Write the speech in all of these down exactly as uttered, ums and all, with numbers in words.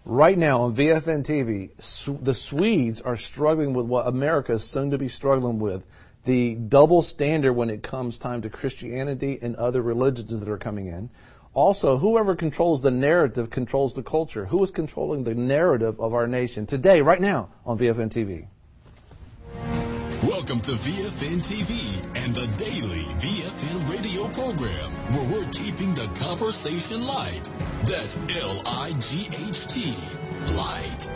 Right now on V F N T V, the Swedes are struggling with what America is soon to be struggling with. The double standard when it comes time to Christianity and other religions that are coming in. Also, whoever controls the narrative controls the culture. Who is controlling the narrative of our nation? Today, right now, on V F N T V. Welcome to V F N T V and the daily V F N radio program, where we're keeping the conversation light. That's L I G H T, light.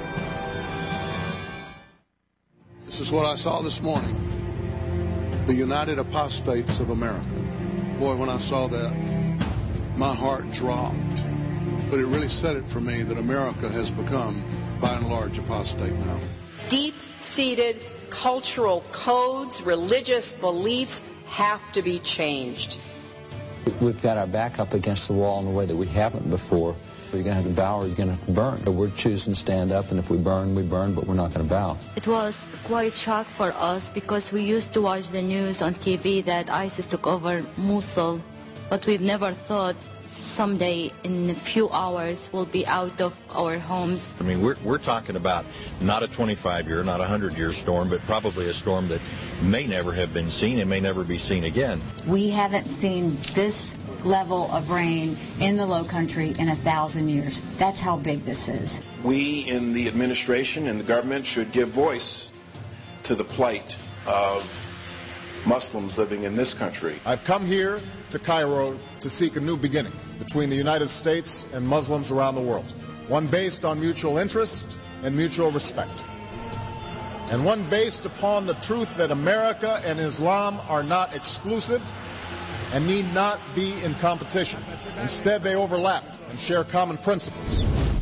This is what I saw this morning. The United Apostates of America. Boy, when I saw that, my heart dropped. But it really said it for me that America has become, by and large, apostate now. Deep-seated cultural codes, religious beliefs have to be changed. We've got our back up against the wall in a way that we haven't before. You're going to have to bow or you're going to have to burn. But we're choosing to stand up, and if we burn, we burn, but we're not going to bow. It was quite shock for us because we used to watch the news on T V that ISIS took over Mosul, but we've never thought someday in a few hours we'll be out of our homes. I mean, we're, we're talking about not a twenty-five year, not a one hundred year storm, but probably a storm that may never have been seen and may never be seen again. We haven't seen this level of rain in the Low Country in a thousand years. That's how big this is. We in the administration and the government should give voice to the plight of Muslims living in this country. I've come here to Cairo to seek a new beginning between the United States and Muslims around the world, one based on mutual interest and mutual respect, and one based upon the truth that America and Islam are not exclusive and need not be in competition. Instead, they overlap and share common principles.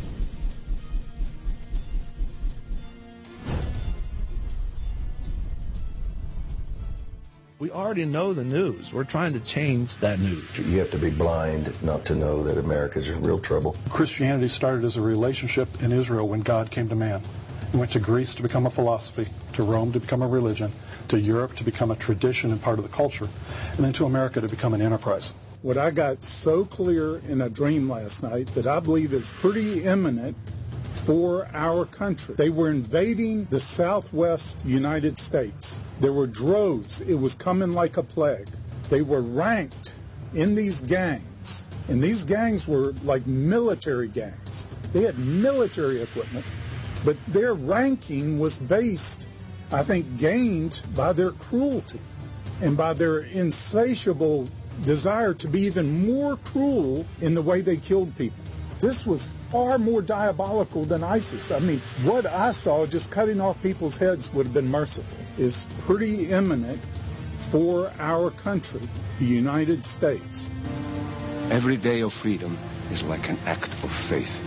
We already know the news. We're trying to change that news. You have to be blind not to know that America's in real trouble. Christianity started as a relationship in Israel when God came to man. He went to Greece to become a philosophy, to Rome to become a religion, to Europe to become a tradition and part of the culture, and then to America to become an enterprise. What I got so clear in a dream last night that I believe is pretty imminent for our country. They were invading the southwest United States. There were droves. It was coming like a plague. They were ranked in these gangs, and these gangs were like military gangs. They had military equipment, but their ranking was based, I think, gained by their cruelty and by their insatiable desire to be even more cruel in the way they killed people. This was far more diabolical than ISIS. I mean, what I saw, just cutting off people's heads would have been merciful, is pretty imminent for our country, the United States. Every day of freedom is like an act of faith.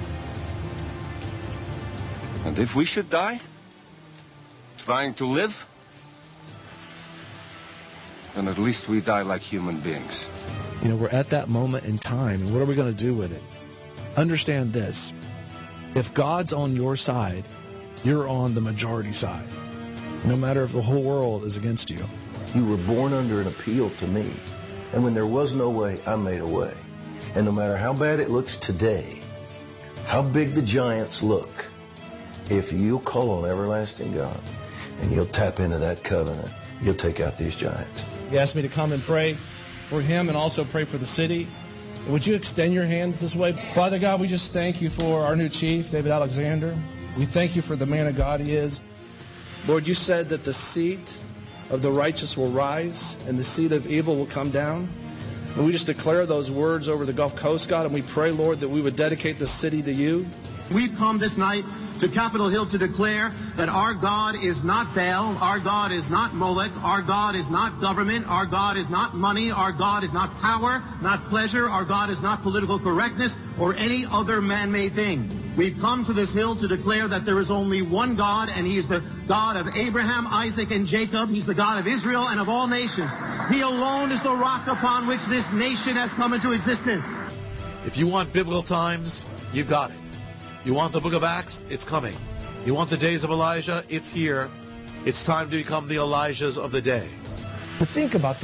And if we should die trying to live, then at least we die like human beings. You know, we're at that moment in time, and what are we going to do with it? Understand this. If God's on your side, you're on the majority side. No matter if the whole world is against you. You were born under an appeal to me. And when there was no way, I made a way. And no matter how bad it looks today, how big the giants look, if you'll call on everlasting God and you'll tap into that covenant, you'll take out these giants. He asked me to come and pray for him and also pray for the city. Would you extend your hands this way? Father God, we just thank you for our new chief, David Alexander. We thank you for the man of God he is. Lord, you said that the seat of the righteous will rise and the seat of evil will come down. And we just declare those words over the Gulf Coast, God, and we pray, Lord, that we would dedicate the city to you. We've come this night to Capitol Hill to declare that our God is not Baal, our God is not Molech, our God is not government, our God is not money, our God is not power, not pleasure, our God is not political correctness or any other man-made thing. We've come to this hill to declare that there is only one God, and he is the God of Abraham, Isaac, and Jacob. He's the God of Israel and of all nations. He alone is the rock upon which this nation has come into existence. If you want biblical times, you've got it. You want the book of Acts? It's coming. You want the days of Elijah? It's here. It's time to become the Elijahs of the day. But think about these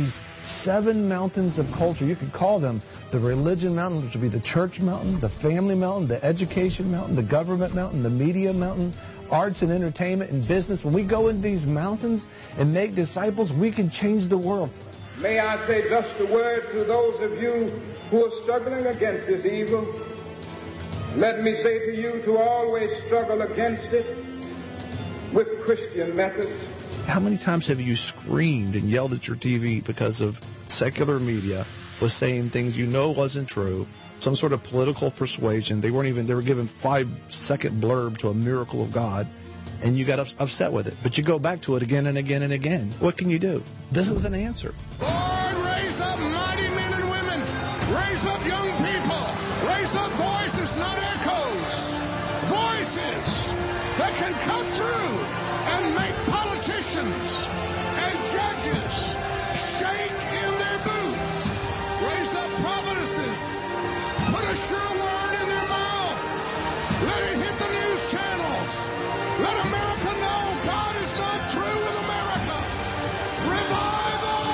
seven mountains of culture. You could call them the religion mountain, which would be the church mountain, the family mountain, the education mountain, the government mountain, the media mountain, arts and entertainment and business. When we go into these mountains and make disciples, we can change the world. May I say just a word to those of you who are struggling against this evil. Let me say to you to always struggle against it with Christian methods. How many times have you screamed and yelled at your T V because of secular media was saying things you know wasn't true, some sort of political persuasion? They weren't even, they were giving five second blurb to a miracle of God, and you got ups- upset with it. But you go back to it again and again and again. What can you do? This is an answer. Lord, raise up mighty men and women. Raise up young people. Raise up voices, not echoes. Voices that can come through and make politicians and judges shake in their boots. Raise up prophetesses. Put a sure word in their mouth. Let it hit the news channels. Let America know God is not through with America. Revival!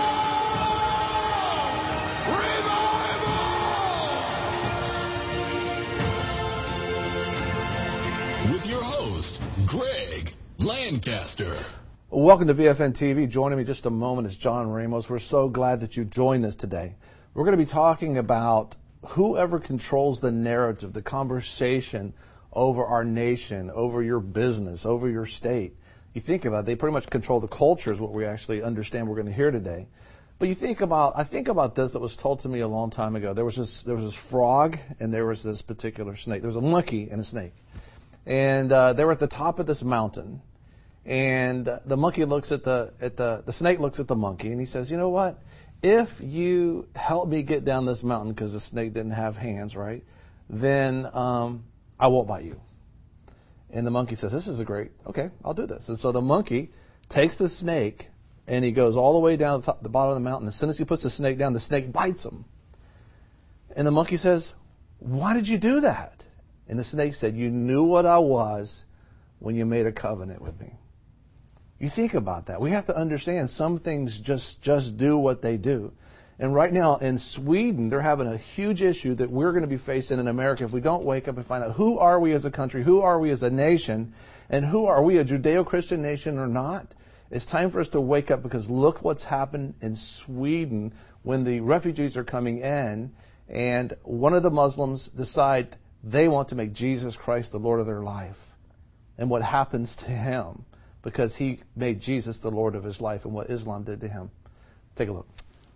Revival! With your host, Greg Lancaster. Welcome to V F N T V. Joining me just a moment is John Ramos. We're so glad that you joined us today. We're going to be talking about whoever controls the narrative, the conversation over our nation, over your business, over your state. You think about it, they pretty much control the culture is what we actually understand we're going to hear today. But you think about, I think about this that was told to me a long time ago. There was this, there was this frog and there was this particular snake. There was a monkey and a snake. And uh, they were at the top of this mountain. And uh, the monkey looks at the, at the, the snake looks at the monkey and he says, you know what? If you help me get down this mountain, because the snake didn't have hands, right, then um, I won't bite you. And the monkey says, this is a great, okay, I'll do this. And so the monkey takes the snake and he goes all the way down to the, top, the bottom of the mountain. As soon as he puts the snake down, the snake bites him. And the monkey says, why did you do that? And the snake said, you knew what I was when you made a covenant with me. You think about that. We have to understand some things just, just do what they do. And right now in Sweden, they're having a huge issue that we're going to be facing in America if we don't wake up and find out who are we as a country, who are we as a nation, and who are we, a Judeo-Christian nation or not. It's time for us to wake up, because look what's happened in Sweden when the refugees are coming in and one of the Muslims decide they want to make Jesus Christ the Lord of their life. And what happens to him? Because he made Jesus the Lord of his life and what Islam did to him. Take a look.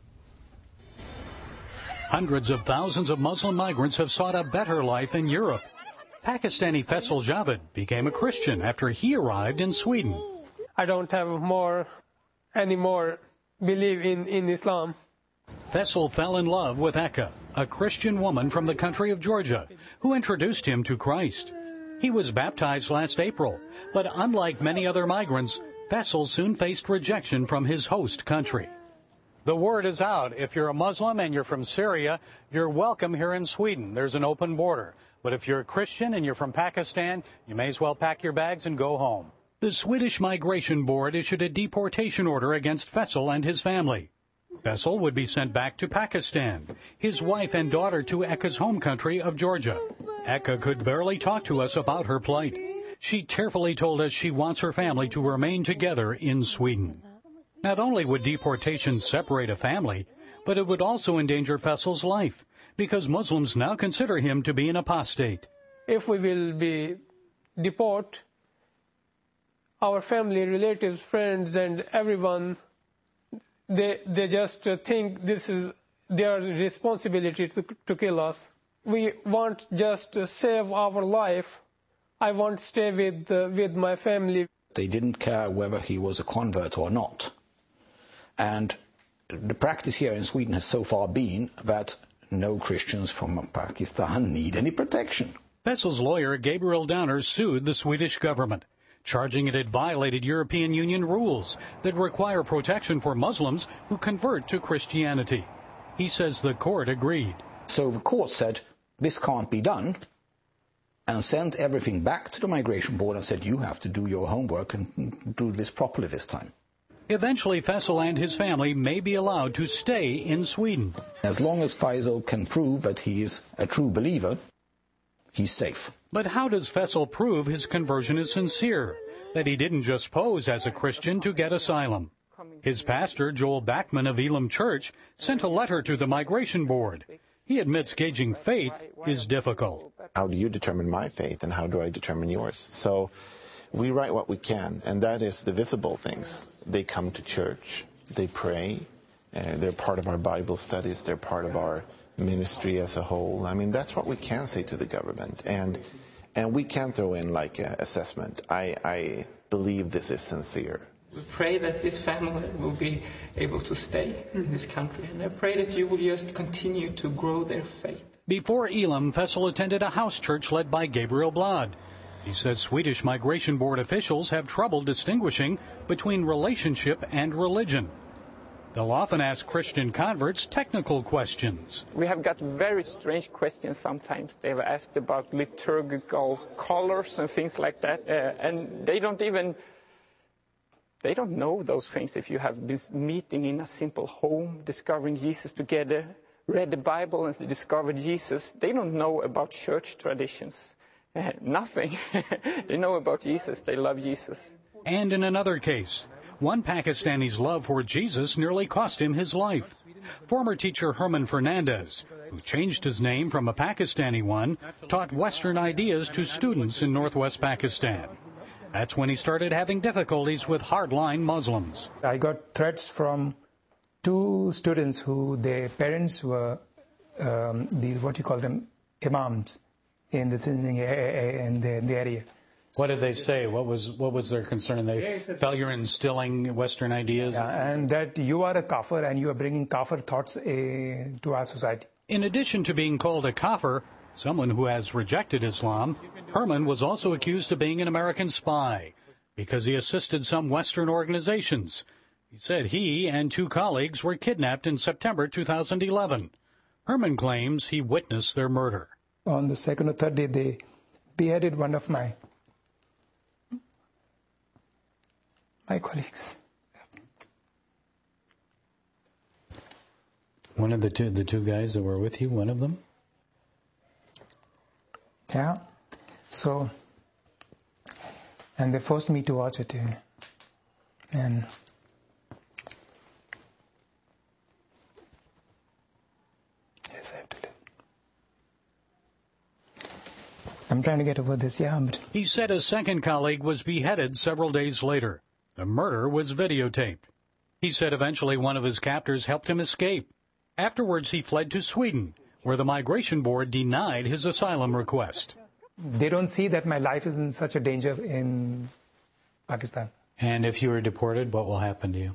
Hundreds of thousands of Muslim migrants have sought a better life in Europe. Pakistani Faisal Javed became a Christian after he arrived in Sweden. I don't have more, any more belief in, in Islam. Faisal fell in love with Eka, a Christian woman from the country of Georgia, who introduced him to Christ. He was baptized last April, but unlike many other migrants, Faisal soon faced rejection from his host country. The word is out. If you're a Muslim and you're from Syria, you're welcome here in Sweden. There's an open border. But if you're a Christian and you're from Pakistan, you may as well pack your bags and go home. The Swedish Migration Board issued a deportation order against Faisal and his family. Faisal would be sent back to Pakistan, his wife and daughter to Eka's home country of Georgia. Eka could barely talk to us about her plight. She tearfully told us she wants her family to remain together in Sweden. Not only would deportation separate a family, but it would also endanger Faisal's life, because Muslims now consider him to be an apostate. If we will be deported, our family, relatives, friends, and everyone, they they just think this is their responsibility to, to kill us. We want just to save our life. I want to stay with uh, with my family. They didn't care whether he was a convert or not. And the practice here in Sweden has so far been that no Christians from Pakistan need any protection. Faisal's lawyer, Gabriel Downer, sued the Swedish government, charging it had violated European Union rules that require protection for Muslims who convert to Christianity. He says the court agreed. So the court said, this can't be done, and sent everything back to the Migration Board and said, you have to do your homework and do this properly this time. Eventually, Fessel and his family may be allowed to stay in Sweden. As long as Faisal can prove that he is a true believer, he's safe. But how does Fessel prove his conversion is sincere, that he didn't just pose as a Christian to get asylum? His pastor, Joel Bachman of Elam Church, sent a letter to the Migration Board. He admits gauging faith is difficult. How do you determine my faith, and how do I determine yours? So we write what we can, and that is the visible things. They come to church, they pray, uh, they're part of our Bible studies, they're part of our ministry as a whole. I mean, that's what we can say to the government, and and we can throw in like an assessment. I, I believe this is sincere. We pray that this family will be able to stay in this country, and I pray that you will just continue to grow their faith. Before Elam, Fessel attended a house church led by Gabriel Blad. He says Swedish Migration Board officials have trouble distinguishing between relationship and religion. They'll often ask Christian converts technical questions. We have got very strange questions sometimes. They've asked about liturgical colors and things like that, uh, and they don't even... They don't know those things if you have been meeting in a simple home, discovering Jesus together, read the Bible and discovered Jesus. They don't know about church traditions. Uh, nothing. They know about Jesus. They love Jesus. And in another case, one Pakistani's love for Jesus nearly cost him his life. Former teacher Herman Fernandez, who changed his name from a Pakistani one, taught Western ideas to students in northwest Pakistan. That's when he started having difficulties with hardline Muslims. I got threats from two students who their parents were um, the what you call them imams in the in the, in the area. What did they say? What was what was their concern? They felt you're instilling Western ideas, yeah, and that you are a kafir and you are bringing kafir thoughts uh, to our society. In addition to being called a kafir, someone who has rejected Islam, Herman was also accused of being an American spy because he assisted some Western organizations. He said he and two colleagues were kidnapped in September two thousand eleven. Herman claims he witnessed their murder. On the second or third day, they beheaded one of my my colleagues. One of the two, the two guys that were with you, one of them? Yeah. So, and they forced me to watch it. And yes, I have to live. I'm trying to get over this, yeah. But he said a second colleague was beheaded several days later. The murder was videotaped. He said eventually one of his captors helped him escape. Afterwards, he fled to Sweden, where the Migration Board denied his asylum request. They don't see that my life is in such a danger in Pakistan. And if you were deported, what will happen to you?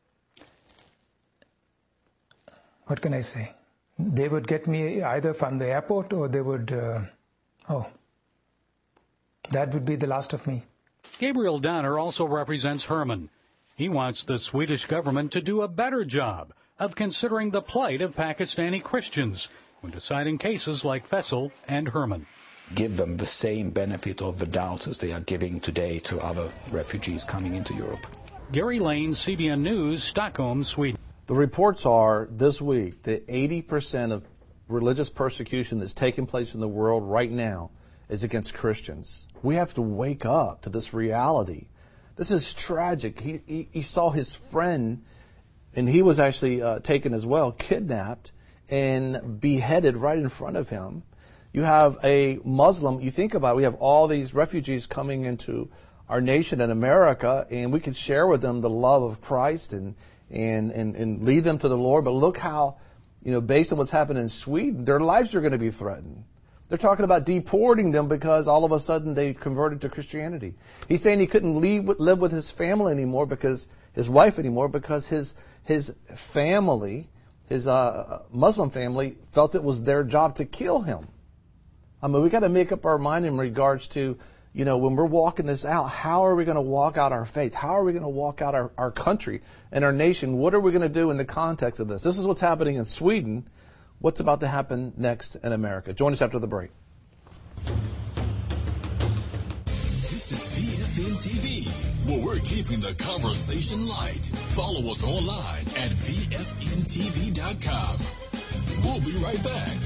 What can I say? They would get me either from the airport or they would, uh, oh, that would be the last of me. Gabriel Donner also represents Herman. He wants the Swedish government to do a better job of considering the plight of Pakistani Christians when deciding cases like Fessel and Herman. Give them the same benefit of the doubt as they are giving today to other refugees coming into Europe. Gary Lane, C B N News, Stockholm, Sweden. The reports are this week that eighty percent of religious persecution that's taking place in the world right now is against Christians. We have to wake up to this reality. This is tragic. He, he, he saw his friend, and he was actually uh, taken as well, kidnapped and beheaded right in front of him. You have a Muslim, you think about it, we have all these refugees coming into our nation in America, and we could share with them the love of Christ and, and, and, and lead them to the Lord. But look how, you know, based on what's happened in Sweden, their lives are going to be threatened. They're talking about deporting them because all of a sudden they converted to Christianity. He's saying he couldn't leave, live with his family anymore because his wife anymore because his his family, his uh, Muslim family, felt it was their job to kill him. I mean, we got to make up our mind in regards to, you know, when we're walking this out, how are we going to walk out our faith? How are we going to walk out our, our country and our nation? What are we going to do in the context of this? This is what's happening in Sweden. What's about to happen next in America? Join us after the break. This is V F N T V, where we're keeping the conversation light. Follow us online at V F N T V dot com. We'll be right back.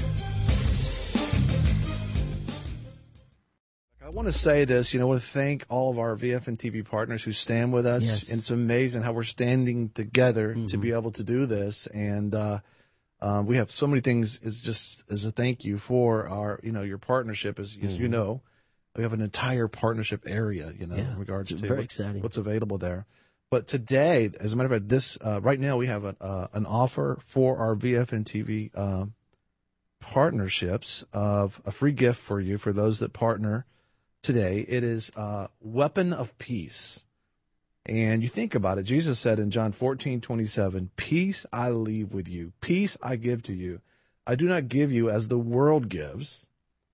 I want to say this, you know, I want to thank all of our V F N T V partners who stand with us. Yes. And it's amazing how we're standing together Mm-hmm. to be able to do this. And uh, uh, we have so many things as just as a thank you for our, you know, your partnership. As, as you Mhm. know, we have an entire partnership area, you know, Yeah, in regards it's to very what- exciting. what's available there. But today, as a matter of fact, this uh, right now we have a, uh, an offer for our V F N T V uh, partnerships of a free gift for you for those that partner today. It is uh, Weapon of Peace. And you think about it, Jesus said in John fourteen twenty-seven, peace I leave with you, peace I give to you. I do not give you as the world gives.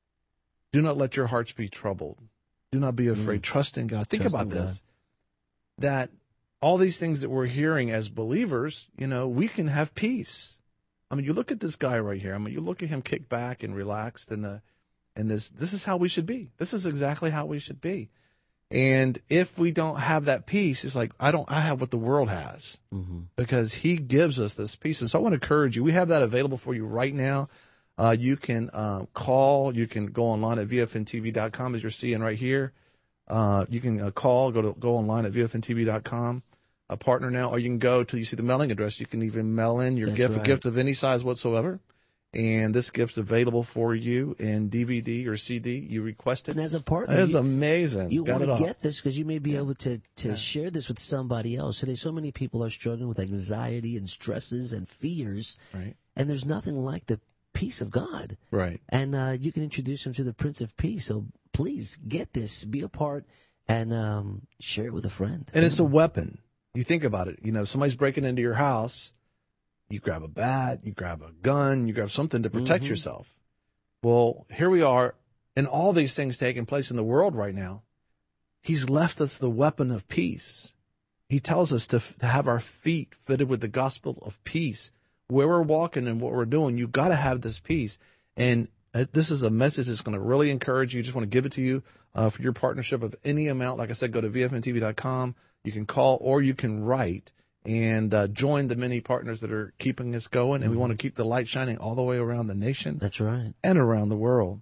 Do not let your hearts be troubled. Do not be afraid. Mm. Trust in God. Think Trust about in this, that all these things that we're hearing as believers, you know, we can have peace. I mean, you look at this guy right here. I mean, you look at him kicked back and relaxed, and the, and this, this is how we should be. This is exactly how we should be. And if we don't have that peace, it's like, I don't, I have what the world has, Mm-hmm. because he gives us this peace. And so I want to encourage you. We have that available for you right now. Uh, you can uh, call, you can go online at V F N T V dot com, as you're seeing right here. Uh, you can uh, call, go to go online at V F N T V dot com, a partner now, or you can go to, you see the mailing address. You can even mail in your That's gift, right. a gift of any size whatsoever. And this gift's available for you in D V D or C D. You request it. And as a partner, It's you- amazing. You Got want it to all. get this because you may be able to, to share this with somebody else. Today, so many people are struggling with anxiety and stresses and fears. Right. And there's nothing like the peace of God. Right. And uh, you can introduce them to the Prince of Peace. So please get this, be a part, and um, share it with a friend. And it's a weapon. You think about it. You know, somebody's breaking into your house. You grab a bat, you grab a gun, you grab something to protect Mhm. yourself. Well, here we are, and all these things taking place in the world right now. He's left us the weapon of peace. He tells us to, to have our feet fitted with the gospel of peace. Where we're walking and what we're doing, you've got to have this peace. And uh, this is a message that's going to really encourage you. Just want to give it to you uh, for your partnership of any amount. Like I said, go to V F N T V dot com. You can call or you can write and uh, join the many partners that are keeping us going. And we want to keep the light shining all the way around the nation. That's right. And around the world.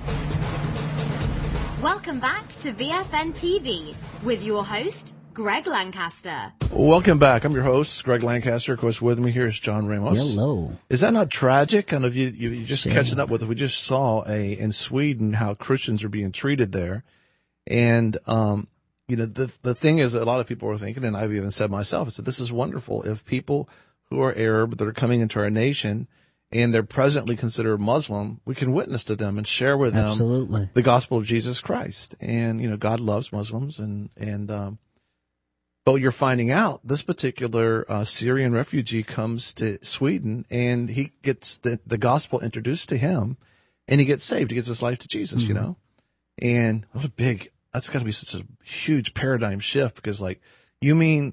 Welcome back to V F N T V with your host, Greg Lancaster. Welcome back. I'm your host, Greg Lancaster. Of course, with me here is John Ramos. Hello. Is that not tragic? Kind of you, you you just Shame. catching up with it. We just saw a in Sweden how Christians are being treated there. And, um, you know, the the thing is that a lot of people are thinking, and I've even said myself, I said, this is wonderful. If people who are Arab that are coming into our nation and they're presently considered Muslim, we can witness to them and share with them Absolutely. the gospel of Jesus Christ. And, you know, God loves Muslims. And, and, um, but you're finding out this particular uh, Syrian refugee comes to Sweden and he gets the, the gospel introduced to him and he gets saved. He gives his life to Jesus, you Mhm. know, and what a big, that's got to be such a huge paradigm shift, because like, you mean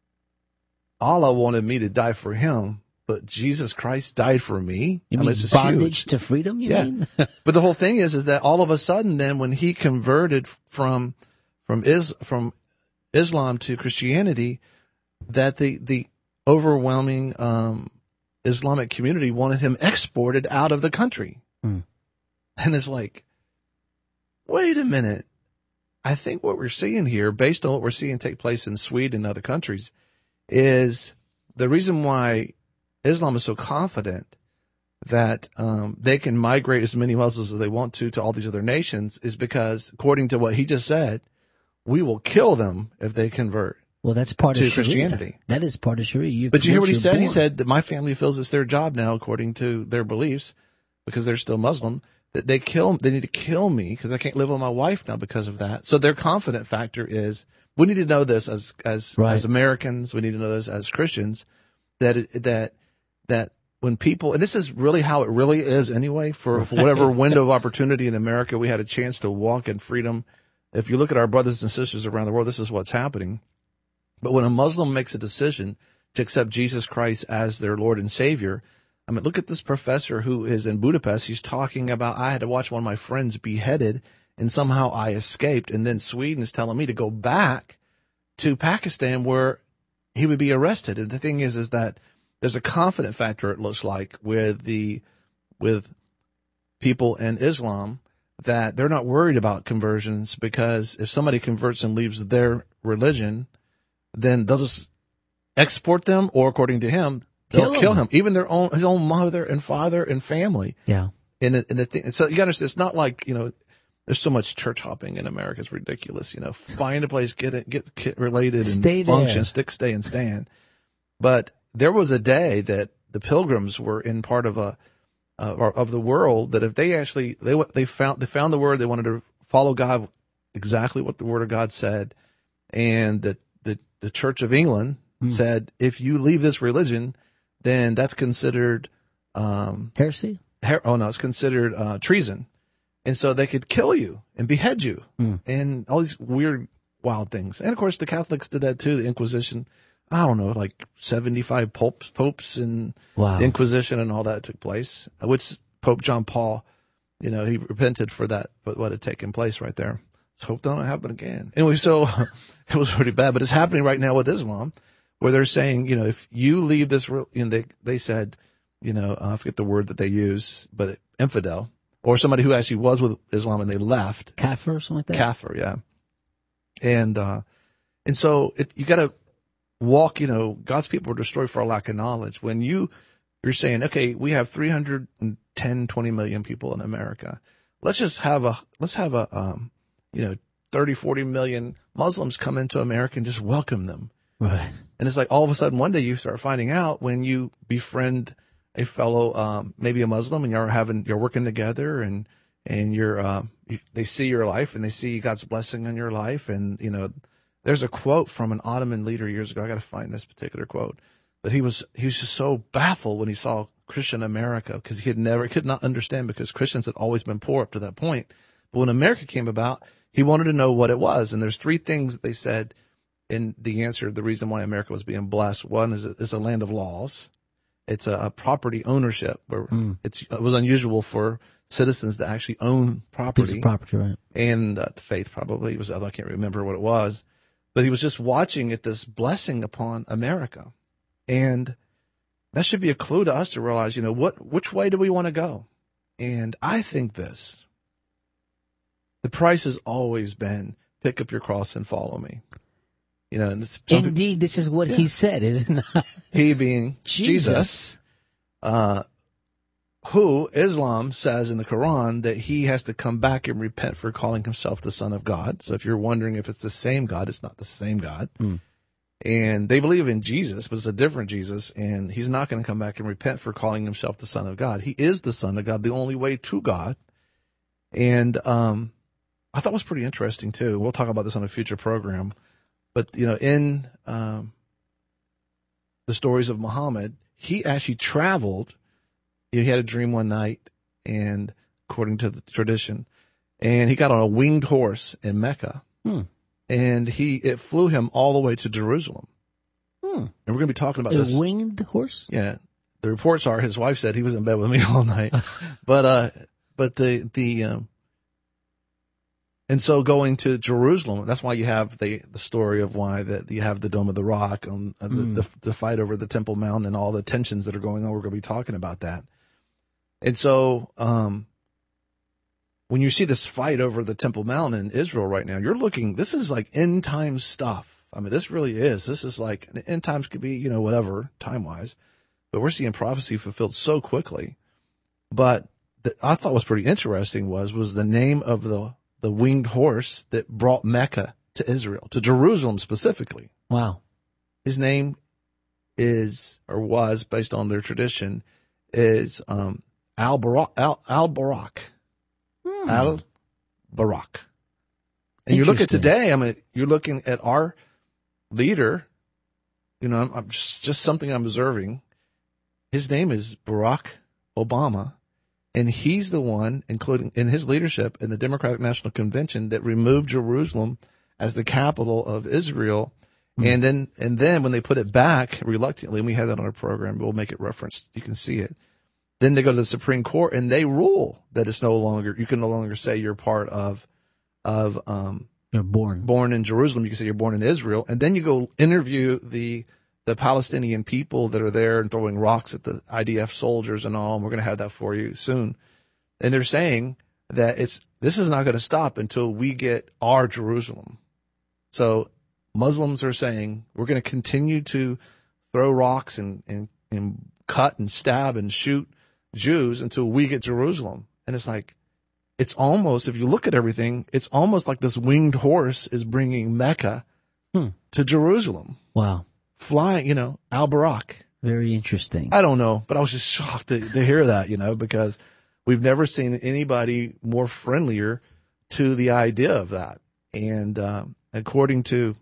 Allah wanted me to die for him, but Jesus Christ died for me? You I mean, mean it's just bondage huge. to freedom, you yeah. mean? But the whole thing is, is that all of a sudden then when he converted from, from is, from Islam to Christianity, that the, the overwhelming, um, Islamic community wanted him exported out of the country. Hmm. And it's like, wait a minute. I think what we're seeing here, based on what we're seeing take place in Sweden and other countries, is the reason why Islam is so confident that um, they can migrate as many Muslims as they want to to all these other nations is because, according to what he just said, we will kill them if they convert. Well, that's part to of Sharia. Christianity. That is part of Sharia. You've, But you hear what he once said? you're He born- said that my family feels it's their job now, according to their beliefs, because they're still Muslim, that they kill, they need to kill me because I can't live with my wife now because of that. So their confident factor is, we need to know this as, as, Right. as Americans, we need to know this as Christians, that, it, that, that when people, and this is really how it really is anyway, for, for whatever window of opportunity in America, we had a chance to walk in freedom. If you look at our brothers and sisters around the world, this is what's happening. But when a Muslim makes a decision to accept Jesus Christ as their Lord and Savior, I mean, look at this professor who is in Budapest. He's talking about, I had to watch one of my friends beheaded and somehow I escaped. And then Sweden is telling me to go back to Pakistan where he would be arrested. And the thing is, is that there's a confident factor, it looks like, with the, with people in Islam, that they're not worried about conversions, because if somebody converts and leaves their religion, then they'll just export them, or according to him, they'll kill, kill him. him, even their own, his own mother and father and family. Yeah. And, the, and the thing, so you got to understand, it's not like, you know, there's so much church hopping in America. It's ridiculous. You know, find a place, get it, get, get related and stay function, there. stick, stay and stand. But there was a day that the pilgrims were in part of a, uh, of the world, that if they actually, they, they found, they found the word, they wanted to follow God, exactly what the word of God said. And the, the, the Church of England hmm. said, if you leave this religion, then that's considered, um, heresy. Her- oh no, it's considered, uh, treason. And so they could kill you and behead you mm. and all these weird, wild things. And of course, the Catholics did that too. The Inquisition, I don't know, like seventy-five popes, popes and wow. the Inquisition and all that took place, which Pope John Paul, you know, he repented for that, but what had taken place right there. Let's hope that don't happen again. Anyway, so it was pretty bad, but it's happening right now with Islam, where they're saying, you know, if you leave this, you know, they, they said, you know, I forget the word that they use, but infidel. Or somebody who actually was with Islam and they left. Kafir or something like that? Kafir, yeah. And, uh, and so it, you gotta walk, you know, God's people are destroyed for a lack of knowledge. When you, you're saying, okay, we have three hundred ten, twenty million people in America. Let's just have a, let's have a, um, you know, thirty, forty million Muslims come into America and just welcome them. Right. And it's like all of a sudden one day you start finding out when you befriend a fellow, um, maybe a Muslim, and you're having, you're working together, and, and you're, um, you, they see your life and they see God's blessing on your life. And, you know, there's a quote from an Ottoman leader years ago. I got to find this particular quote, but he was, he was just so baffled when he saw Christian America, because he had never, could not understand, because Christians had always been poor up to that point. But when America came about, he wanted to know what it was. And there's three things that they said in the answer, the reason why America was being blessed. One is it's a land of laws. It's a, a property ownership where mm. it's, it was unusual for citizens to actually own property. Piece of property, right. And uh, faith probably was, I can't remember what it was, but he was just watching it, this blessing upon America. And that should be a clue to us to realize, you know, what, which way do we want to go? And I think this, the price has always been pick up your cross and follow me. You know, and this, indeed, people, this is what yeah. he said, isn't it? He being Jesus, Jesus uh, who Islam says in the Quran that he has to come back and repent for calling himself the Son of God. So if you're wondering if it's the same God, it's not the same God. Mm. And they believe in Jesus, but it's a different Jesus, and he's not going to come back and repent for calling himself the Son of God. He is the Son of God, the only way to God. And um, I thought it was pretty interesting, too. We'll talk about this on a future program. But, you know, in um, the stories of Muhammad, he actually traveled. He had a dream one night, and according to the tradition, and he got on a winged horse in Mecca, hmm. and he it flew him all the way to Jerusalem. Hmm. And we're going to be talking about a this. A winged horse? Yeah. The reports are his wife said he was in bed with me all night. but uh, but the the um, And so going to Jerusalem, that's why you have the, the story of why that you have the Dome of the Rock, um, uh, Mm. the, the, the fight over the Temple Mount and all the tensions that are going on. We're going to be talking about that. And so um, when you see this fight over the Temple Mount in Israel right now, you're looking, this is like end time stuff. I mean, this really is. This is like, end times could be, you know, whatever, time-wise. But we're seeing prophecy fulfilled so quickly. But the, I thought was pretty interesting was, was the name of the the winged horse that brought Mecca to Israel, to Jerusalem specifically. Wow. His name is, or was, based on their tradition, is um, Al-Barak. Al, Al-Barak. Hmm. Al-Barak. And you look at today, I mean, you're looking at our leader, you know, I'm, I'm just, just something I'm observing. His name is Barack Obama. And he's the one, including in his leadership in the Democratic National Convention, that removed Jerusalem as the capital of Israel. Mm-hmm. And then, and then when they put it back reluctantly, and we had that on our program, we'll make it referenced. You can see it. Then they go to the Supreme Court and they rule that it's no longer, you can no longer say you're part of of um, you're born born in Jerusalem. You can say you're born in Israel, and then you go interview the the Palestinian people that are there and throwing rocks at the I D F soldiers and all. And we're going to have that for you soon. And they're saying that it's this is not going to stop until we get our Jerusalem. So Muslims are saying we're going to continue to throw rocks and, and, and cut and stab and shoot Jews until we get Jerusalem. And it's like, it's almost, if you look at everything, it's almost like this winged horse is bringing Mecca hmm. to Jerusalem. Wow. Flying, you know, Al-Barak. Very interesting. I don't know, but I was just shocked to, to hear that, you know, because we've never seen anybody more friendlier to the idea of that. And um, according to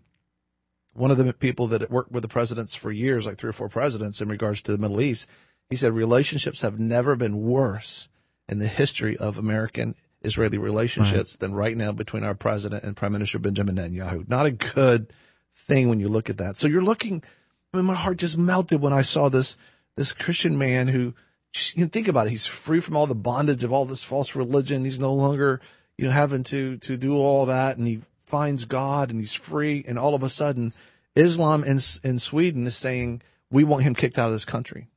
one of the people that worked with the presidents for years, like three or four presidents in regards to the Middle East, he said relationships have never been worse in the history of American-Israeli relationships right. than right now between our president and Prime Minister Benjamin Netanyahu. Not a good thing when you look at that. So you're looking, I mean, my heart just melted when I saw this, this Christian man who, you know, think about it, he's free from all the bondage of all this false religion. He's no longer, you know, having to, to do all that, and he finds God and he's free. And all of a sudden, Islam in, in Sweden is saying, we want him kicked out of this country.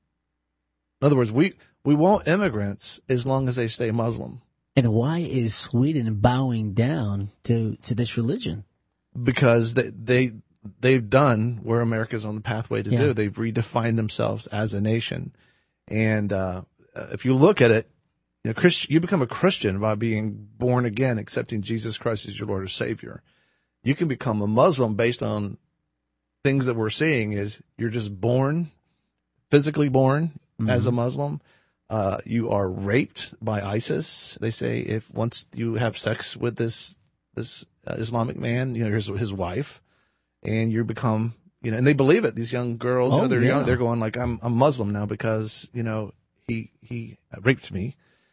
In other words, we, we want immigrants as long as they stay Muslim. And why is Sweden bowing down to, to this religion? Because they, they, they've done where America's on the pathway to yeah. do. They've redefined themselves as a nation. And uh, if you look at it, you know, Christ, you become a Christian by being born again, accepting Jesus Christ as your Lord or Savior. You can become a Muslim based on things that we're seeing is you're just born, physically born mm-hmm. as a Muslim. Uh, you are raped by ISIS. They say if once you have sex with this this uh, Islamic man, you know, his, his wife, and you become, you know, and they believe it. These young girls, oh, you know, they're yeah. young, they're going like, I'm I'm Muslim now because, you know, he he raped me.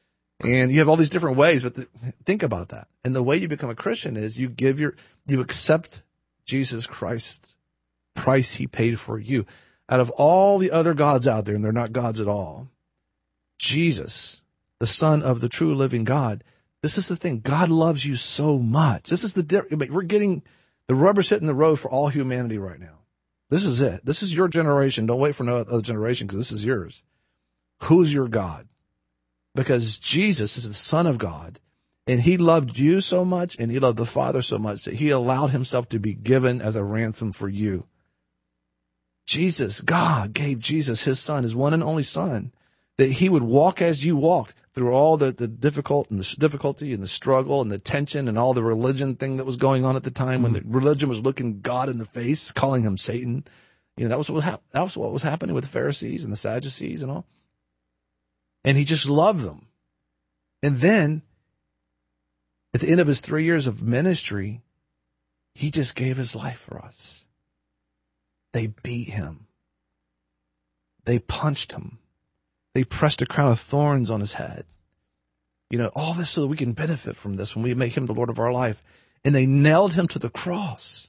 And you have all these different ways, but the, think about that. And the way you become a Christian is you give your, you accept Jesus Christ's price he paid for you. Out of all the other gods out there, and they're not gods at all, Jesus, the Son of the true living God, this is the thing. God loves you so much. This is the, we're getting, the rubber's hitting the road for all humanity right now. This is it. This is your generation. Don't wait for no other generation because this is yours. Who's your God? Because Jesus is the Son of God, and he loved you so much, and he loved the Father so much that he allowed himself to be given as a ransom for you. Jesus, God gave Jesus, his Son, his one and only Son, that he would walk as you walked through all the, the difficult and the difficulty and the struggle and the tension and all the religion thing that was going on at the time mm-hmm. when the religion was looking God in the face, calling him Satan. You know, that was what hap- that was what was happening with the Pharisees and the Sadducees and all. And he just loved them. And then, at the end of his three years of ministry, he just gave his life for us. They beat him. They punched him. They pressed a crown of thorns on his head. You know, all this so that we can benefit from this when we make him the Lord of our life. And they nailed him to the cross.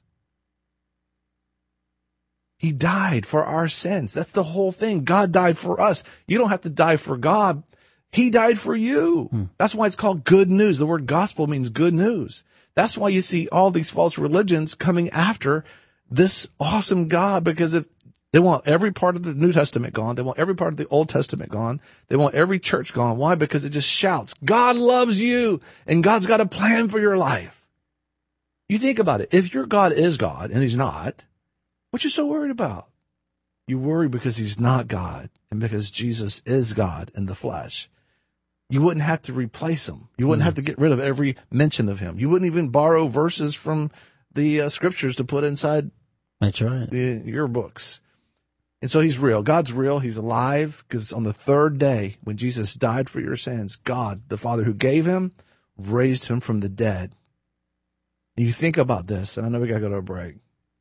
He died for our sins. That's the whole thing. God died for us. You don't have to die for God. He died for you. Hmm. That's why it's called good news. The word gospel means good news. That's why you see all these false religions coming after this awesome God, because if they want every part of the New Testament gone, they want every part of the Old Testament gone, they want every church gone. Why? Because it just shouts, God loves you, and God's got a plan for your life. You think about it. If your God is God, and he's not, what you so worried about? You worry because he's not God and because Jesus is God in the flesh. You wouldn't have to replace him. You wouldn't mm-hmm. have to get rid of every mention of him. You wouldn't even borrow verses from the uh, scriptures to put inside That's right. the, your books. And so he's real. God's real. He's alive because on the third day when Jesus died for your sins, God, the Father who gave him, raised him from the dead. And you think about this, and I know we got to go to a break.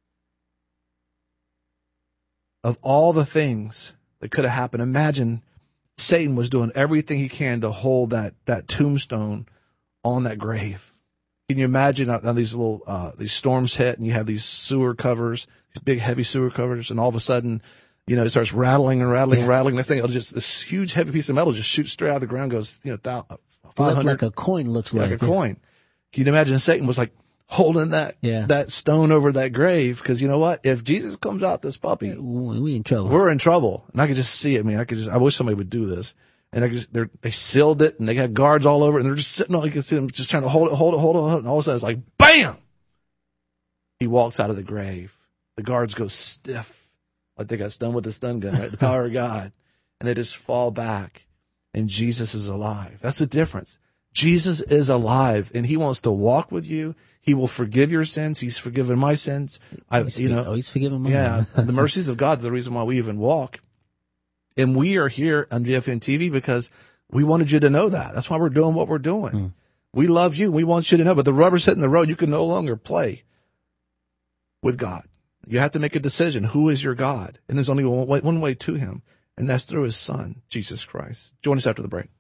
Of all the things that could have happened, imagine Satan was doing everything he can to hold that, that tombstone on that grave. Can you imagine how these little, uh, these storms hit and you have these sewer covers, these big heavy sewer covers, and all of a sudden, you know, it starts rattling and rattling and yeah. rattling. This thing, it'll just, this huge heavy piece of metal just shoots straight out of the ground, goes, you know, five hundred. Like a coin looks like. Like a coin. Can you imagine Satan was like holding that Yeah. that stone over that grave? Because you know what? If Jesus comes out this puppy, we we in trouble. We're in trouble. And I could just see it. I mean, I could just. I wish somebody would do this. And I could just, they're, they sealed it, and they got guards all over it, and they're just sitting on. You can see them just trying to hold it, hold it, hold it, hold it. And all of a sudden, it's like bam! He walks out of the grave. The guards go stiff, like they got stung with a stun gun, right? The power of God, and they just fall back. And Jesus is alive. That's the difference. Jesus is alive, and He wants to walk with you. He will forgive your sins. He's forgiven my sins. I, He's, you know, oh, he's forgiven mine. yeah. The mercies of God is the reason why we even walk. And we are here on V F N T V because we wanted you to know that. That's why we're doing what we're doing. Mm. We love you. We want you to know. But the rubber's hitting the road. You can no longer play with God. You have to make a decision. Who is your God? And there's only one way, one way to Him, and that's through His Son, Jesus Christ. Join us after the break.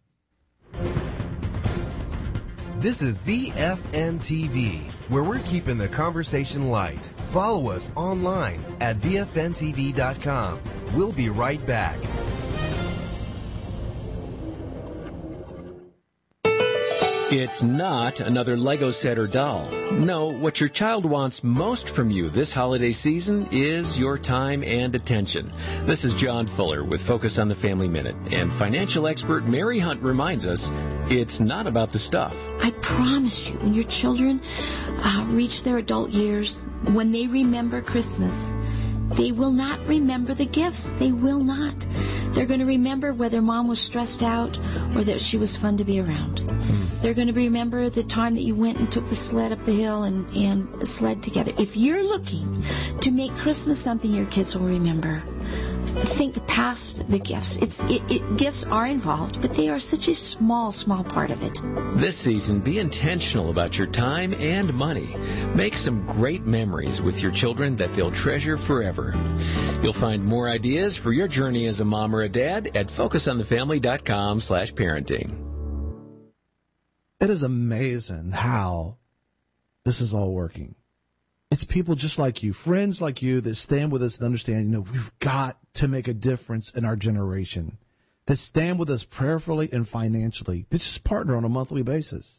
This is V F N T V, where we're keeping the conversation light. Follow us online at V F N T V dot com. We'll be right back. It's not another Lego set or doll. No, what your child wants most from you this holiday season is your time and attention. This is John Fuller with Focus on the Family Minute, and financial expert Mary Hunt reminds us it's not about the stuff. I promise you, when your children uh, reach their adult years, when they remember Christmas, they will not remember the gifts. They will not. They're going to remember whether mom was stressed out or that she was fun to be around. They're going to remember the time that you went and took the sled up the hill and, and sled together. If you're looking to make Christmas something your kids will remember, think past the gifts. It's it, it, gifts are involved, but they are such a small, small part of it. This season, be intentional about your time and money. Make some great memories with your children that they'll treasure forever. You'll find more ideas for your journey as a mom or a dad at focus on the family dot com slash parenting. It is amazing how this is all working. It's people just like you, friends like you that stand with us and understand, you know, we've got to make a difference in our generation, that stand with us prayerfully and financially, that just partner on a monthly basis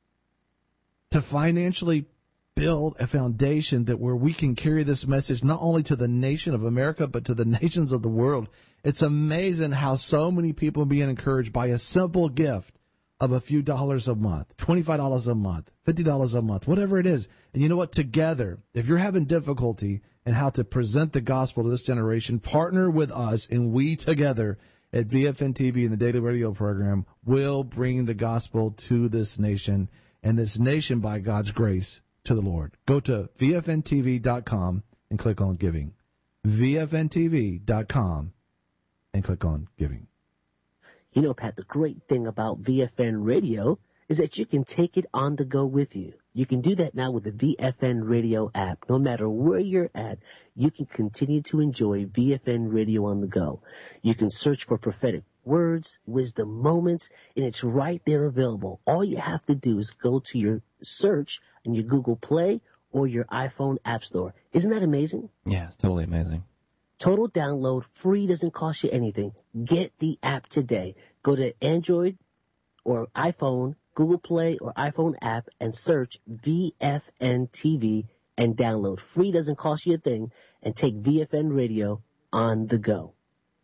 to financially build a foundation that where we can carry this message not only to the nation of America, but to the nations of the world. It's amazing how so many people are being encouraged by a simple gift of a few dollars a month, twenty-five dollars a month, fifty dollars a month, whatever it is. And you know what? Together, if you're having difficulty in how to present the gospel to this generation, partner with us, and we together at V F N T V and the Daily Radio Program will bring the gospel to this nation, and this nation, by God's grace, to the Lord. Go to V F N T V dot com and click on giving. V F N T V dot com and click on giving. You know, Pat, the great thing about V F N Radio is that you can take it on the go with you. You can do that now with the V F N Radio app. No matter where you're at, you can continue to enjoy V F N Radio on the go. You can search for prophetic words, wisdom moments, and it's right there available. All you have to do is go to your search in your Google Play or your iPhone App Store. Isn't that amazing? Yeah, it's totally amazing. Total download, free, doesn't cost you anything. Get the app today. Go to Android or iPhone, Google Play or iPhone app, and search V F N T V and download. Free, doesn't cost you a thing, and take V F N Radio on the go.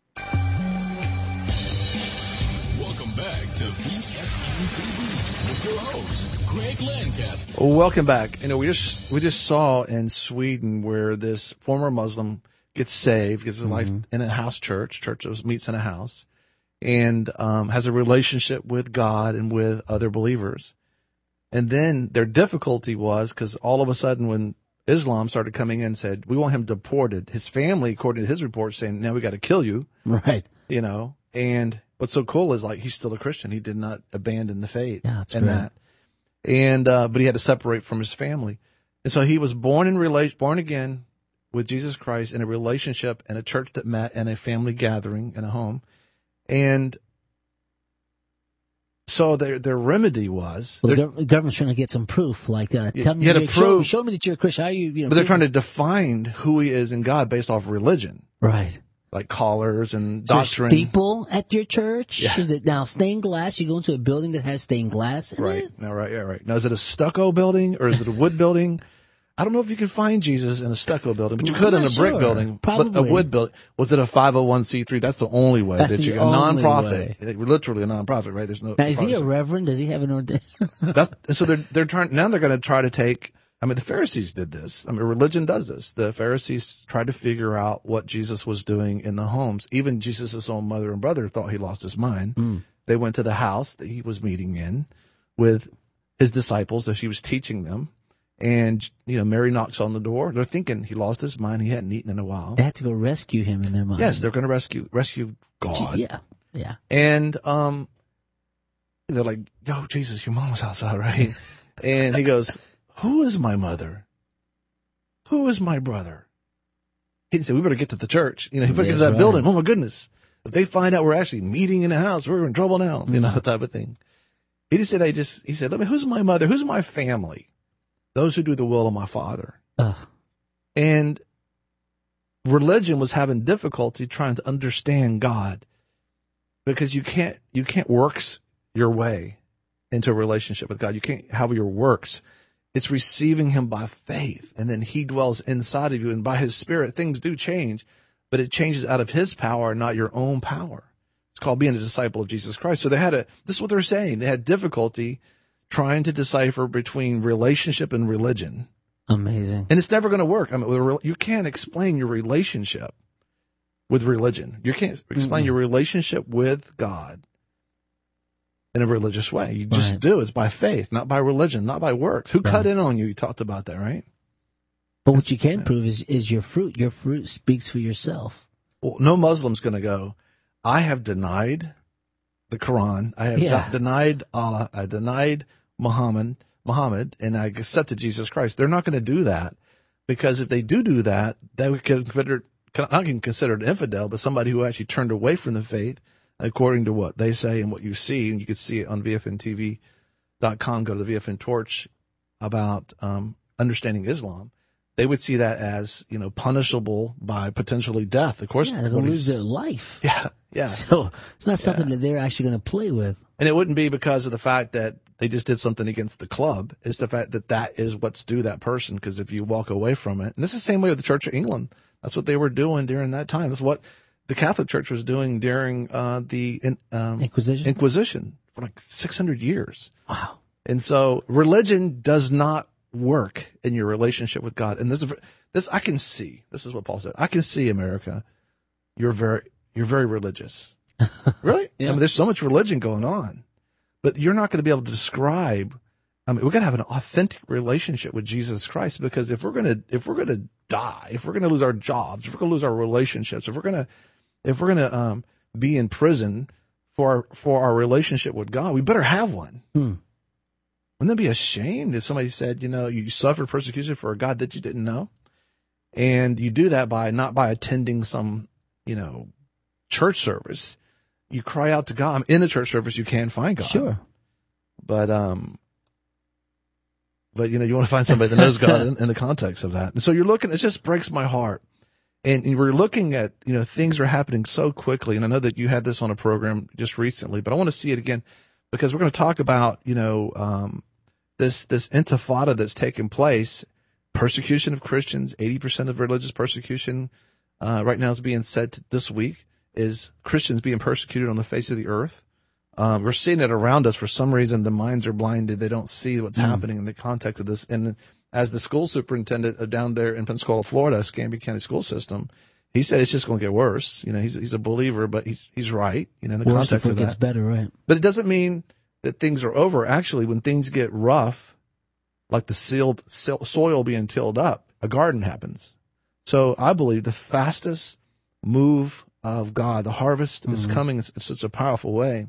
Welcome back to V F N T V with your host, Greg Lancaster. Well, welcome back. You know, we just we just saw in Sweden where this former Muslim gets saved, gets his mm-hmm. life in a house church, church meets in a house, and um, has a relationship with God and with other believers. And then their difficulty was because all of a sudden when Islam started coming in and said, we want him deported, his family, according to his report, saying, now we got to kill you. Right. You know, and what's so cool is like he's still a Christian. He did not abandon the faith. Yeah, that's and great. that. And, uh, but he had to separate from his family. And so he was born in relation, born again with Jesus Christ in a relationship in a church that met in a family gathering in a home. And so their their remedy was... Well, the gov- government's trying to get some proof, like, uh, tell me, you had to show, prove, show me that you're a Christian. How you, you know, but they're trying to define who he is in God based off religion. Right. like collars and So a doctrine. steeple at your church? Yeah. Is it now stained glass? You go into a building that has stained glass in Right. it? No, right, yeah, right. Now, is it a stucco building or is it a wood building? I don't know if you could find Jesus in a stucco building, but you I'm could in a not brick sure. building. Probably. But a wood building. Was it a five oh one c three? That's the only way. That's that the you, a only nonprofit. way. Literally a nonprofit, right? There's no. Now, is he a partisan. reverend? Does he have an ordained? That's, so they're, they're trying, now they're going to try to take, I mean, the Pharisees did this. I mean, religion does this. The Pharisees tried to figure out what Jesus was doing in the homes. Even Jesus' own mother and brother thought he lost his mind. Mm. They went to the house that he was meeting in with his disciples as he was teaching them. And, you know, Mary knocks on the door. They're thinking he lost his mind. He hadn't eaten in a while. They had to go rescue him in their mind. Yes, they're going to rescue, rescue God. Yeah, yeah. And, um, they're like, yo, Jesus, your mom's outside, right? And he goes, who is my mother? Who is my brother? He said, we better get to the church. You know, he better get to That's that right. building. Oh my goodness. If they find out we're actually meeting in the house, we're in trouble now. You know, that type of thing. He just said, I just, he said, let me, who's my mother? Who's my family? Those who do the will of my Father. Ugh. And religion was having difficulty trying to understand God because you can't, you can't works your way into a relationship with God. You can't have your works. It's receiving him by faith. And then he dwells inside of you. And by his spirit, things do change, but it changes out of his power, not your own power. It's called being a disciple of Jesus Christ. So they had a, this is what they're saying. They had difficulty trying to decipher between relationship and religion. Amazing. And it's never going to work. I mean, you can't explain your relationship with religion. You can't explain Mm-mm. your relationship with God in a religious way. You just Right. do. It's by faith, not by religion, not by works. Who cut in on you? You talked about that, right? But what you can prove is, is your fruit. Your fruit speaks for yourself. Well, no Muslim's going to go, I have denied the Quran. I have Yeah. denied Allah. I denied Muhammad, Muhammad, and I accepted Jesus Christ. They're not going to do that because if they do do that, they would consider, not even considered infidel, but somebody who actually turned away from the faith according to what they say and what you see. And you can see it on V F N T V dot com. Go to the V F N Torch about um, understanding Islam. They would see that as, you know, punishable by potentially death. Of course, Yeah, they're what going to lose he's- their life. Yeah, yeah. So it's not something that they're actually going to play with. And it wouldn't be because of the fact that they just did something against the club. It's the fact that that is what's due that person. Because if you walk away from it, and this is the same way with the Church of England. That's what they were doing during that time. That's what the Catholic Church was doing during uh, the um, Inquisition. Inquisition for like six hundred years. Wow. And so religion does not work in your relationship with God. And there's a, this I can see. This is what Paul said. I can see, America, you're very you're very religious. Really? Yeah. I mean, there's so much religion going on, but you're not going to be able to describe. I mean, we're going to have an authentic relationship with Jesus Christ, because if we're going to, if we're going to die, if we're going to lose our jobs, if we're going to lose our relationships, if we're going to, if we're going to um, be in prison for for our relationship with God, we better have one. Hmm. Wouldn't that be a shame if somebody said, you know, you suffered persecution for a God that you didn't know, and you do that by not by attending some, you know, church service. You cry out to God. In a church service, you can find God. Sure. But, um, but, you know, you want to find somebody that knows God in, in the context of that. And so you're looking, it just breaks my heart. And, and we're looking at, you know, things are happening so quickly. And I know that you had this on a program just recently, but I want to see it again, because we're going to talk about, you know, um, this, this intifada that's taking place, persecution of Christians, eighty percent of religious persecution, uh, right now is being said to, this week. Is Christians being persecuted on the face of the earth. Um, we're seeing it around us. For some reason, the minds are blinded. They don't see what's mm. happening in the context of this. And as the school superintendent down there in Pensacola, Florida, Escambia County school system, he said it's just going to get worse. You know, he's he's a believer, but he's he's right. You know, in the Worse context before of it gets that. better, right? But it doesn't mean that things are over. Actually, when things get rough, like the sealed, soil being tilled up, a garden happens. So I believe the fastest move of God, the harvest mm-hmm. is coming in such a powerful way,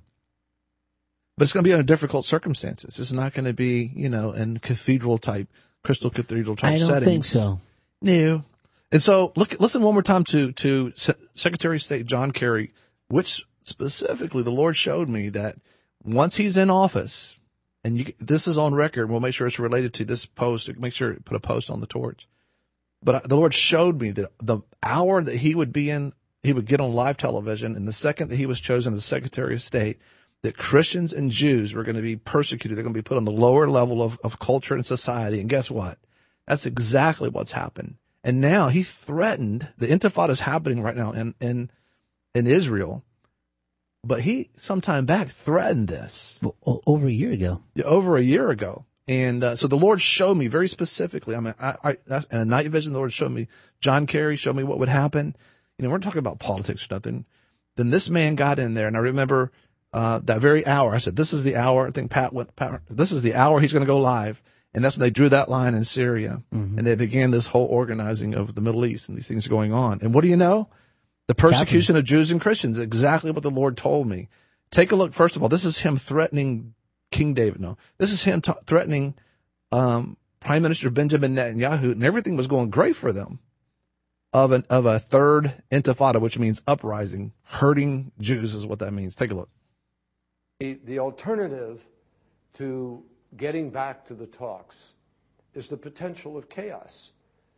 but it's going to be under difficult circumstances. It's not going to be, you know, in cathedral type, crystal cathedral type I don't settings. think so. No. And so look, listen one more time to, to Secretary of State John Kerry, which specifically the Lord showed me that once he's in office, and you, this is on record, we'll make sure it's related to this post, make sure put a post on the torch. But the Lord showed me that the hour that he would be in he would get on live television, and the second that he was chosen as Secretary of State, that Christians and Jews were going to be persecuted. They're going to be put on the lower level of, of culture and society. And guess what? That's exactly what's happened. And now he threatened, the Intifada is happening right now in, in, in Israel. But he, some time back, threatened this. Well, over a year ago. Yeah, over a year ago. And uh, so the Lord showed me very specifically. I mean, I, I, in a night vision, the Lord showed me, John Kerry showed me what would happen. You know, we're not talking about politics or nothing. Then this man got in there, and I remember uh, that very hour. I said, this is the hour. I think Pat went, Pat, this is the hour he's going to go live. And that's when they drew that line in Syria. Mm-hmm. And they began this whole organizing of the Middle East, and these things are going on. And what do you know? The persecution of Jews and Christians, exactly what the Lord told me. Take a look. First of all, this is him threatening King David. No, this is him t- threatening um, Prime Minister Benjamin Netanyahu, and everything was going great for them. Of an of a third intifada, which means uprising, hurting Jews is what that means. Take a look. The, the alternative to getting back to the talks is the potential of chaos.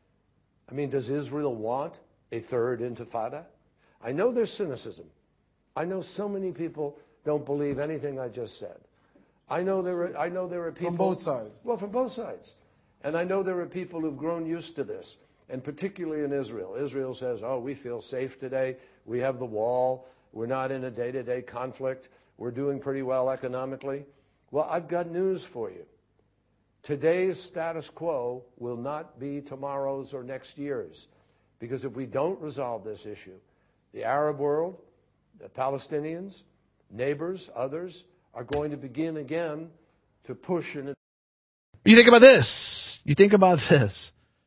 I mean, does Israel want a third intifada? I know there's cynicism. I know so many people don't believe anything I just said. I know there are, I know there are people... From both sides. Well, from both sides. And I know there are people who've grown used to this, and particularly in Israel. Israel says, oh, we feel safe today. We have the wall. We're not in a day-to-day conflict. We're doing pretty well economically. Well, I've got news for you. Today's status quo will not be tomorrow's or next year's. Because if we don't resolve this issue, the Arab world, the Palestinians, neighbors, others, are going to begin again to push in. You think about this. You think about this.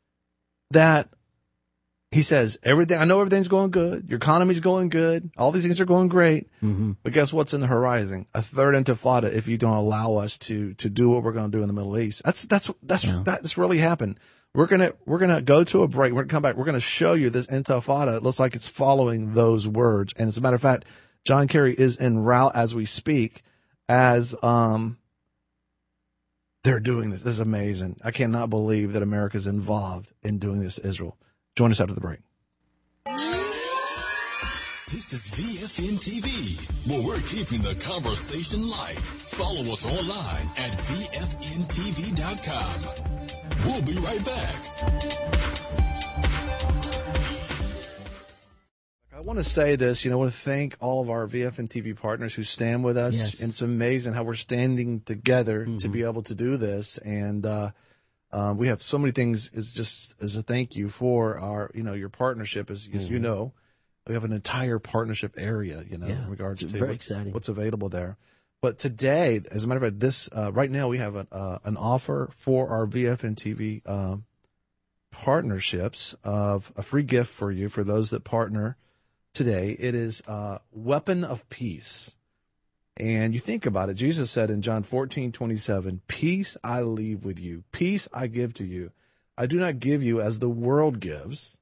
That he says, everything, I know everything's going good. Your economy's going good. All these things are going great. Mm-hmm. But guess what's in the horizon? A third intifada if you don't allow us to, to do what we're going to do in the Middle East. That's, that's, that's, yeah. that's really happened. We're going to, we're going to go to a break. We're going to come back. We're going to show you this intifada. It looks like it's following those words. And as a matter of fact, John Kerry is en route as we speak as, um, they're doing this. This is amazing. I cannot believe that America is involved in doing this to Israel. Join us after the break. This is V F N T V, where we're keeping the conversation light. Follow us online at V F N T V dot com. We'll be right back. I want to say this, you know, I want to thank all of our V F N T V partners who stand with us. Yes. And it's amazing how we're standing together Mm-hmm. to be able to do this. And uh, uh, we have so many things as just as a thank you for our, you know, your partnership. As, as you know, we have an entire partnership area, you know, Yeah, in regards it's to very what's, exciting. what's available there. But today, as a matter of fact, this uh, right now we have a, uh, an offer for our V F N T V uh, partnerships of a free gift for you for those that partner today. It is uh, Weapon of Peace. And you think about it, Jesus said in John fourteen twenty-seven, peace I leave with you, peace I give to you. I do not give you as the world gives.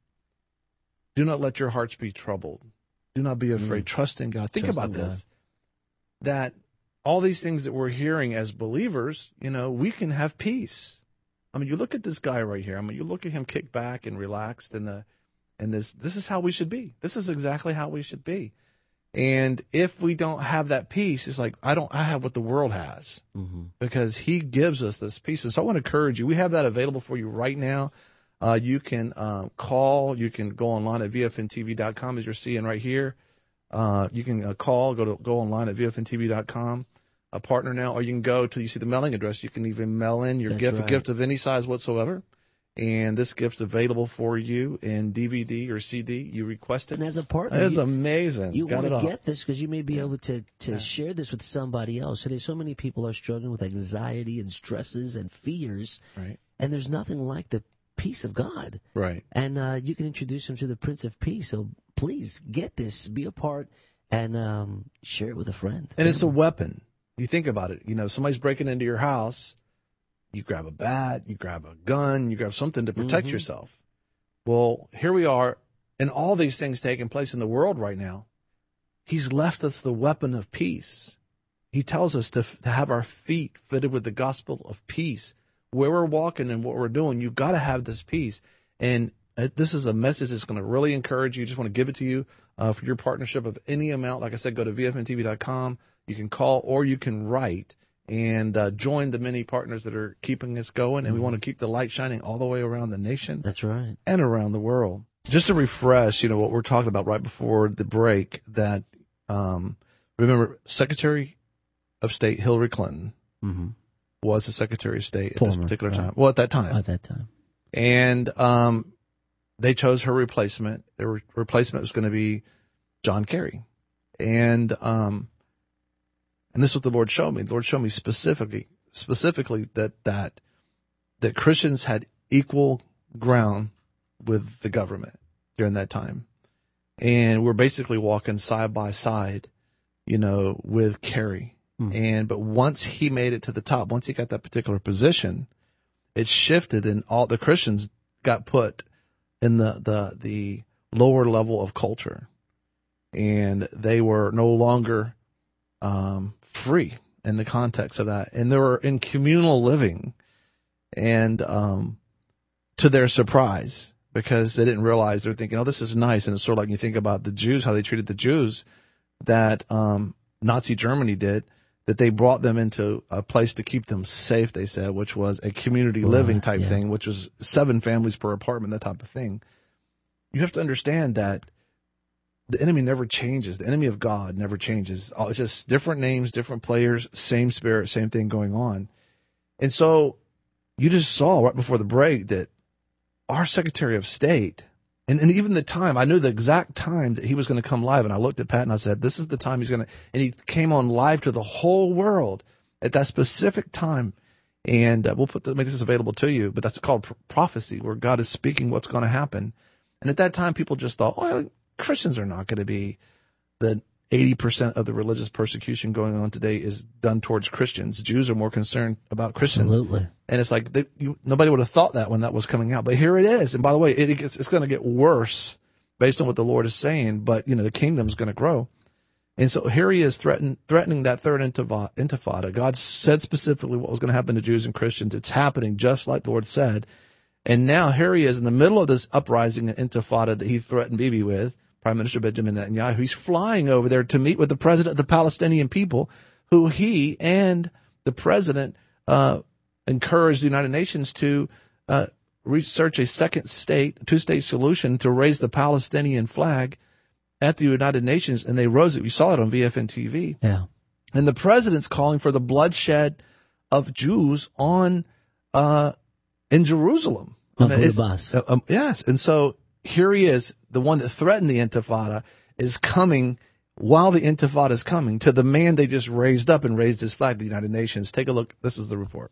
Do not let your hearts be troubled. Do not be afraid. Mm. Trust in God. Think Trust about in this. God. That all these things that we're hearing as believers, you know, we can have peace. I mean, you look at this guy right here. I mean, you look at him kicked back and relaxed, and the, and this, this is how we should be. This is exactly how we should be. And if we don't have that peace, it's like, I don't, I have what the world has mm-hmm. because he gives us this peace. And so I want to encourage you. We have that available for you right now. Uh, you can uh, call, you can go online at V F N T V dot com as you're seeing right here. Uh, you can uh, call, go to, go online at V F N T V dot com. A partner now, or you can go to, you see the mailing address. You can even mail in your That's gift, right. a gift of any size whatsoever. And this gift's available for you in D V D or C D. You request it. And as a partner, it's you, amazing. You Got want it to all. get this because you may be Yeah. able to, to Yeah. share this with somebody else. Today, so many people are struggling with anxiety and stresses and fears. Right. And there's nothing like the peace of God. Right. And uh, you can introduce them to the Prince of Peace. So please get this, be a part, and um, share it with a friend. And it's a weapon. You think about it. You know, somebody's breaking into your house. You grab a bat, you grab a gun, you grab something to protect Mhm. yourself. Well, here we are, and all these things taking place in the world right now. He's left us the weapon of peace. He tells us to, to have our feet fitted with the gospel of peace. Where we're walking and what we're doing, you've got to have this peace. And this is a message that's going to really encourage you. Just want to give it to you uh, for your partnership of any amount. Like I said, go to V F N T V dot com. You can call or you can write and uh, join the many partners that are keeping us going. And mm-hmm. we want to keep the light shining all the way around the nation. That's right. And around the world. Just to refresh, you know, what we're talking about right before the break, that um, remember Secretary of State Hillary Clinton mm-hmm. was the Secretary of State at Former, this particular time. Right. Well, at that time. At that time. And um, they chose her replacement. Their re- replacement was going to be John Kerry. And um, and this is what the Lord showed me. The Lord showed me specifically specifically that that that Christians had equal ground with the government during that time. And we're basically walking side by side, you know, with Kerry. Mm. And but once he made it to the top, once he got that particular position, it shifted and all the Christians got put in the, the, the lower level of culture. And they were no longer um, free in the context of that. And they were in communal living. And um, to their surprise, because they didn't realize, they're thinking, oh, this is nice. And it's sort of like you think about the Jews, how they treated the Jews that um, Nazi Germany did, that they brought them into a place to keep them safe, they said, which was a community right, living type yeah. thing, which was seven families per apartment, that type of thing. You have to understand that the enemy never changes. The enemy of God never changes. It's just different names, different players, same spirit, same thing going on. And so you just saw right before the break that our Secretary of State, and, and even the time, I knew the exact time that he was going to come live, and I looked at Pat and I said, this is the time he's going to, and he came on live to the whole world at that specific time. And uh, we'll put the, make this available to you, but that's called pr- prophecy, where God is speaking what's going to happen. And at that time, people just thought, oh, Christians are not going to be the eighty percent of the religious persecution going on today is done towards Christians. Jews are more concerned about Christians. Absolutely. And it's like, they, you, nobody would have thought that when that was coming out. But here it is. And by the way, it, it gets, it's going to get worse based on what the Lord is saying. But, you know, the kingdom's going to grow. And so here he is threaten, threatening that third intifada. God said specifically what was going to happen to Jews and Christians. It's happening just like the Lord said. And now here he is in the middle of this uprising and intifada that he threatened Bibi with, Prime Minister Benjamin Netanyahu. He's flying over there to meet with the president of the Palestinian people, who he and the president uh, encouraged the United Nations to uh, research a second state, two-state solution to raise the Palestinian flag at the United Nations. And they rose it. We saw it on V F N T V. Yeah. And the president's calling for the bloodshed of Jews on uh, in Jerusalem. Mahmoud Abbas. Uh, um, yes. And so here he is, the one that threatened the intifada, is coming while the intifada is coming to the man they just raised up and raised his flag, the United Nations. Take a look. This is the report.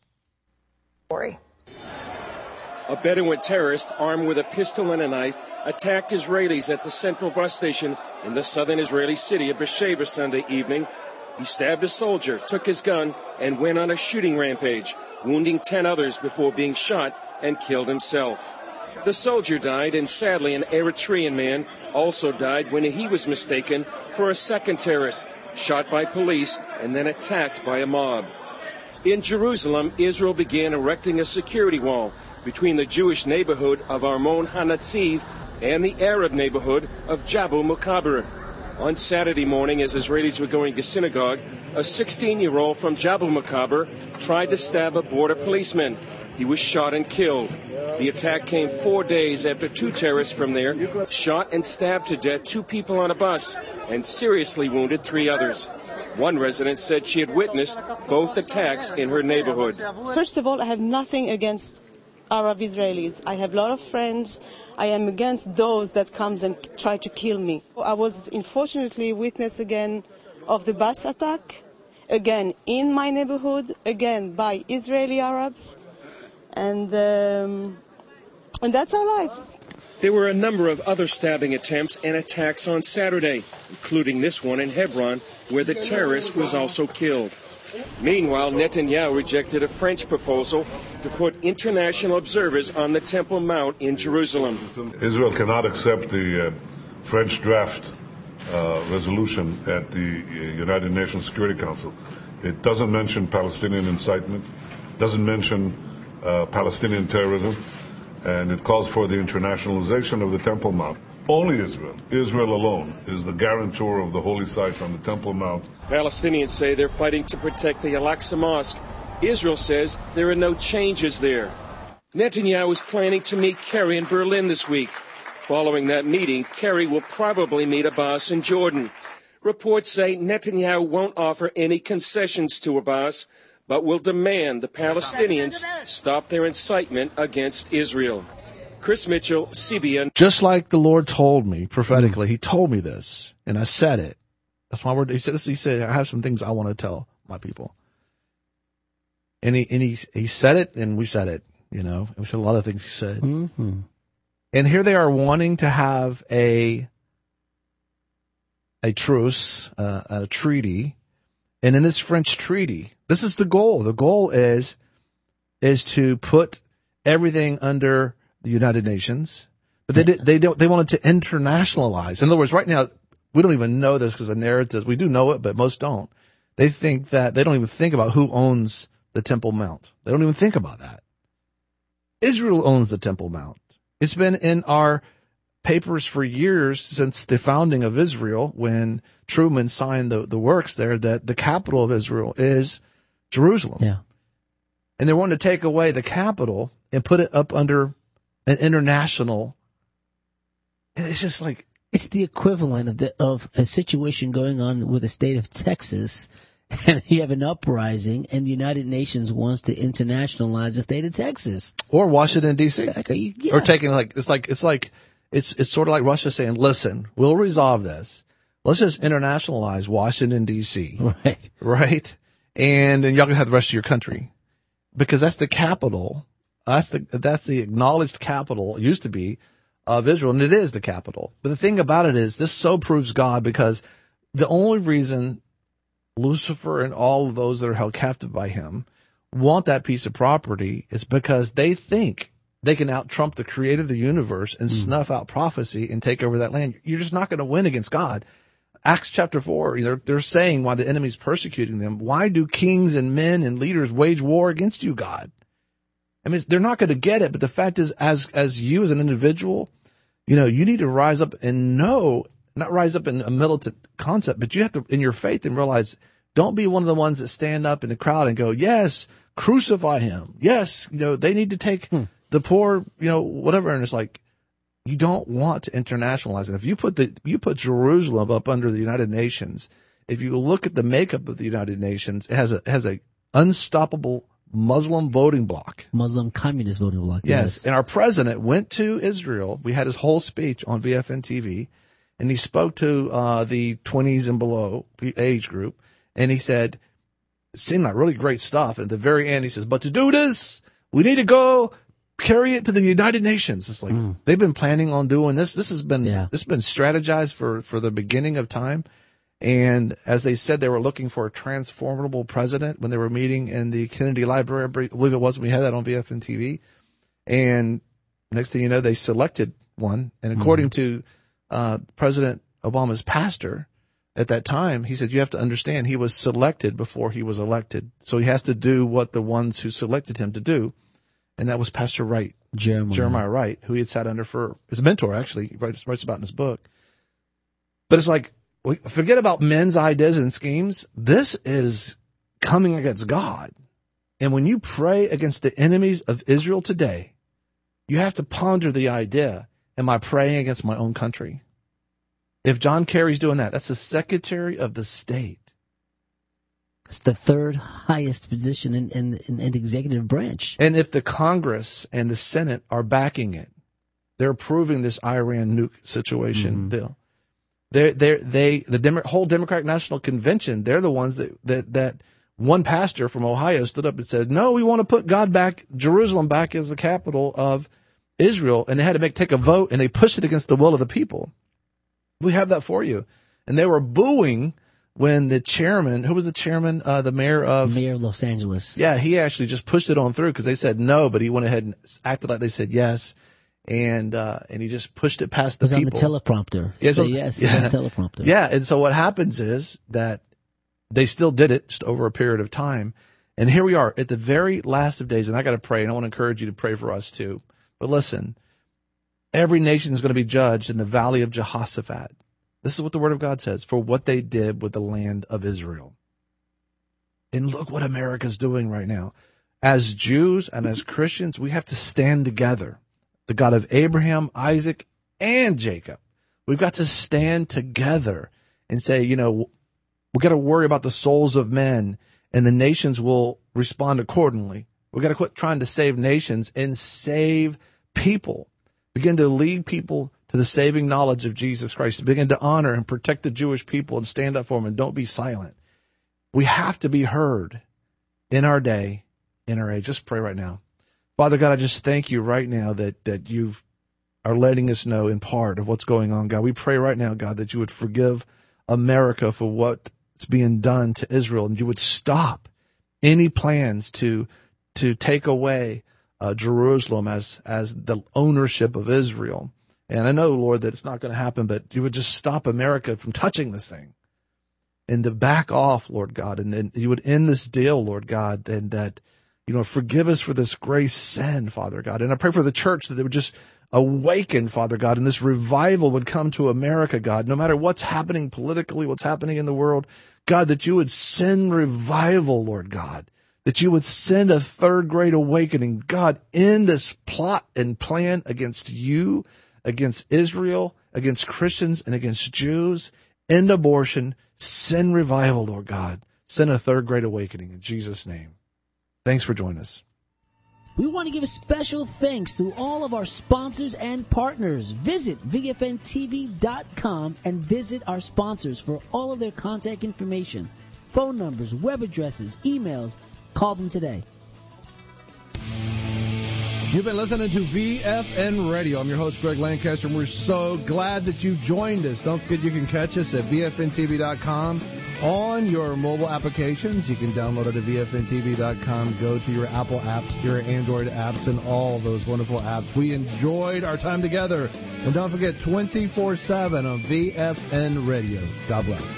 A Bedouin terrorist armed with a pistol and a knife attacked Israelis at the central bus station in the southern Israeli city of Beersheba Sunday evening. He stabbed a soldier, took his gun, and went on a shooting rampage, wounding ten others before being shot and killed himself. The soldier died, and sadly an Eritrean man also died when he was mistaken for a second terrorist, shot by police and then attacked by a mob. In Jerusalem, Israel began erecting a security wall between the Jewish neighborhood of Armon HaNatziv and the Arab neighborhood of Jabal Mukaber. On Saturday morning, as Israelis were going to synagogue, a sixteen-year-old from Jabal Mukaber tried to stab a border policeman. He was shot and killed. The attack came four days after two terrorists from there shot and stabbed to death two people on a bus and seriously wounded three others. One resident said she had witnessed both attacks in her neighborhood. First of all, I have nothing against Arab Israelis. I have a lot of friends. I am against those that comes and try to kill me. I was unfortunately witness again of the bus attack, again in my neighborhood, again by Israeli Arabs, and um, and that's our lives. There were a number of other stabbing attempts and attacks on Saturday, including this one in Hebron, where the terrorist was also killed. Meanwhile, Netanyahu rejected a French proposal to put international observers on the Temple Mount in Jerusalem. Israel cannot accept the uh, French draft uh, resolution at the United Nations Security Council. It doesn't mention Palestinian incitement, doesn't mention uh, Palestinian terrorism, and it calls for the internationalization of the Temple Mount. Only Israel, Israel alone, is the guarantor of the holy sites on the Temple Mount. Palestinians say they're fighting to protect the Al-Aqsa Mosque. Israel says there are no changes there. Netanyahu is planning to meet Kerry in Berlin this week. Following that meeting, Kerry will probably meet Abbas in Jordan. Reports say Netanyahu won't offer any concessions to Abbas, but will demand the Palestinians stop their incitement against Israel. Chris Mitchell, C B N. Just like the Lord told me prophetically, He told me this, and I said it. That's my word. He said, he said, I have some things I want to tell my people. And he, and he, he said it, and we said it, you know. We said a lot of things he said. Mm-hmm. And here they are wanting to have a, a truce, uh, a treaty. And in this French treaty, this is the goal. The goal is, is to put everything under the United Nations, but they did, they don't, they wanted to internationalize. In other words, right now, we don't even know this because the narrative, we do know it, but most don't. They think that, they don't even think about who owns the Temple Mount. They don't even think about that. Israel owns the Temple Mount. It's been in our papers for years since the founding of Israel, when Truman signed the, the works there, that the capital of Israel is Jerusalem. Yeah. And they wanted to take away the capital and put it up under an international, and it's just like, it's the equivalent of the, of a situation going on with the state of Texas, and you have an uprising, and the United Nations wants to internationalize the state of Texas or Washington D C, you, yeah. or taking like it's like it's like it's it's sort of like Russia saying, "Listen, we'll resolve this. Let's just internationalize Washington D C, right? Right, and then y'all can have the rest of your country, because that's the capital." That's the, that's the acknowledged capital, it used to be, of Israel, and it is the capital. But the thing about it is, this so proves God, because the only reason Lucifer and all of those that are held captive by him want that piece of property is because they think they can out-trump the creator of the universe and mm. snuff out prophecy and take over that land. You're just not going to win against God. Acts chapter four, they're, they're saying why the enemy's persecuting them. Why do kings and men and leaders wage war against you, God? I mean, they're not going to get it, but the fact is, as as you as an individual, you know, you need to rise up and know, not rise up in a militant concept, but you have to, in your faith, and realize, don't be one of the ones that stand up in the crowd and go, yes, crucify him. Yes, you know, they need to take hmm. the poor, you know, whatever. And it's like, you don't want to internationalize it. If you put the, you put Jerusalem up under the United Nations, if you look at the makeup of the United Nations, it has a, has a unstoppable Muslim voting bloc. Muslim communist voting bloc. Yes. yes. And our president went to Israel. We had his whole speech on V F N T V, and he spoke to uh, the twenties and below age group. And he said, it seemed like really great stuff. At the very end, he says, but to do this, we need to go carry it to the United Nations. It's like, mm. they've been planning on doing this. This has been, yeah. this has been strategized for, for the beginning of time. And as they said, they were looking for a transformable president when they were meeting in the Kennedy Library. I believe it was. We had that on V F N T V. And next thing you know, they selected one. And according mm-hmm. to uh, President Obama's pastor at that time, he said, you have to understand, he was selected before he was elected. So he has to do what the ones who selected him to do. And that was Pastor Wright, Jeremiah, Jeremiah Wright, who he had sat under for his mentor, actually. He writes, writes about in his book. But it's like, forget about men's ideas and schemes. This is coming against God. And when you pray against the enemies of Israel today, you have to ponder the idea, am I praying against my own country? If John Kerry's doing that, that's the Secretary of the State. It's the third highest position in, in, in, in the executive branch. And if the Congress and the Senate are backing it, they're approving this Iran nuke situation mm-hmm. bill. They, they, they, the Demo- whole Democratic National Convention, they're the ones that, that, that one pastor from Ohio stood up and said, no, we want to put God back, Jerusalem back as the capital of Israel. And they had to make, take a vote, and they pushed it against the will of the people. We have that for you. And they were booing when the chairman, who was the chairman, uh, the mayor of Mayor of Los Angeles. Yeah, he actually just pushed it on through because they said no, but he went ahead and acted like they said yes. And, uh, and he just pushed it past the people. It people. was on the teleprompter. Yeah, so, Say yes, yeah. on the teleprompter. Yeah. And so what happens is that they still did it just over a period of time. And here we are at the very last of days. And I got to pray, and I want to encourage you to pray for us too. But listen, every nation is going to be judged in the valley of Jehoshaphat. This is what the Word of God says, for what they did with the land of Israel. And look what America's doing right now. As Jews and as Christians, we have to stand together. The God of Abraham, Isaac, and Jacob. We've got to stand together and say, you know, we've got to worry about the souls of men, and the nations will respond accordingly. We've got to quit trying to save nations and save people. Begin to lead people to the saving knowledge of Jesus Christ. Begin to honor and protect the Jewish people and stand up for them, and don't be silent. We have to be heard in our day, in our age. Just pray right now. Father God, I just thank you right now that, that you are letting us know in part of what's going on, God. We pray right now, God, that you would forgive America for what's being done to Israel, and you would stop any plans to to take away uh, Jerusalem as as the ownership of Israel. And I know, Lord, that it's not going to happen, but you would just stop America from touching this thing and to back off, Lord God, and then you would end this deal, Lord God, and that, you know, forgive us for this grace sin, Father God. And I pray for the church that they would just awaken, Father God, and this revival would come to America, God, no matter what's happening politically, what's happening in the world, God, that you would send revival, Lord God, that you would send a third great awakening, God, in this plot and plan against you, against Israel, against Christians, and against Jews, end abortion, send revival, Lord God, send a third great awakening in Jesus' name. Thanks for joining us. We want to give a special thanks to all of our sponsors and partners. Visit V F N T V dot com and visit our sponsors for all of their contact information, phone numbers, web addresses, emails. Call them today. You've been listening to V F N Radio. I'm your host, Greg Lancaster, and we're so glad that you joined us. Don't forget you can catch us at V F N T V dot com on your mobile applications. You can download it at V F N T V dot com. Go to your Apple apps, your Android apps, and all those wonderful apps. We enjoyed our time together. And don't forget, twenty-four seven on V F N Radio. God bless.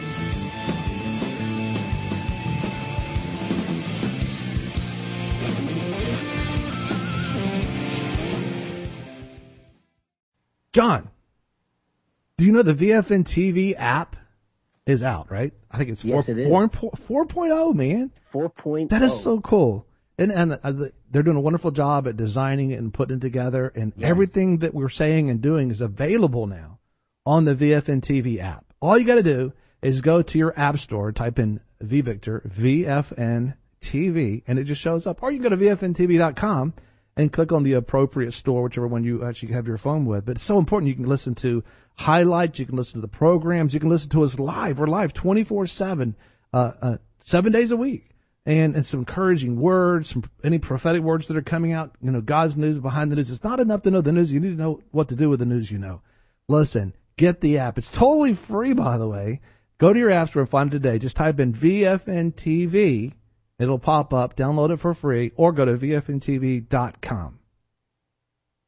John, do you know the V F N T V app is out, right? I think it's four, yes, it is. four, four point oh, man. four point oh. That is so cool. And, and uh, they're doing a wonderful job at designing it and putting it together. And Yes. everything that we're saying and doing is available now on the V F N T V app. All you got to do is go to your app store, type in V Victor, V F N T V, and it just shows up. Or you can go to V F N T V dot com and click on the appropriate store, whichever one you actually have your phone with. But it's so important. You can listen to highlights. You can listen to the programs. You can listen to us live. We're live twenty-four seven, uh, uh, seven days a week. And, and some encouraging words, some any prophetic words that are coming out, you know, God's news behind the news. It's not enough to know the news. You need to know what to do with the news you know. Listen, get the app. It's totally free, by the way. Go to your app store and find it today. Just type in V F N T V. It'll pop up. Download it for free, or go to V F N T V dot com.